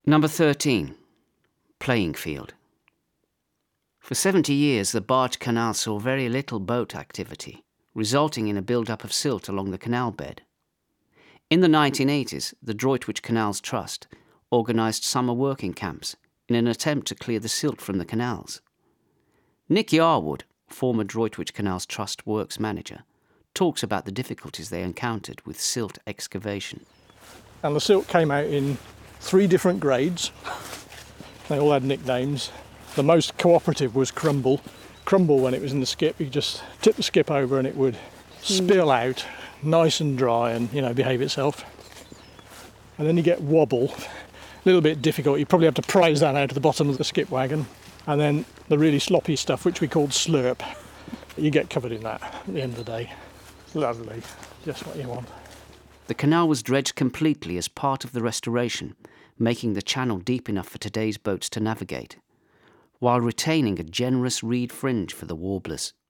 Number 13. Playing field. For 70 years, the barge canal saw very little boat activity, resulting in a build-up of silt along the canal bed. In the 1980s, the Droitwich Canals Trust organised summer working camps in an attempt to clear the silt from the canals. Nick Yarwood, former Droitwich Canals Trust works manager, talks about the difficulties they encountered with silt excavation. And the silt came out in 3 different grades. They all had nicknames. The most cooperative was crumble. Crumble, when it was in the skip, you just tip the skip over and it would spill out nice and dry and, behave itself. And then you get wobble, a little bit difficult. You probably have to prise that out of the bottom of the skip wagon. And then the really sloppy stuff, which we called slurp, you get covered in that at the end of the day. Lovely, just what you want. The canal was dredged completely as part of the restoration, making the channel deep enough for today's boats to navigate, while retaining a generous reed fringe for the warblers.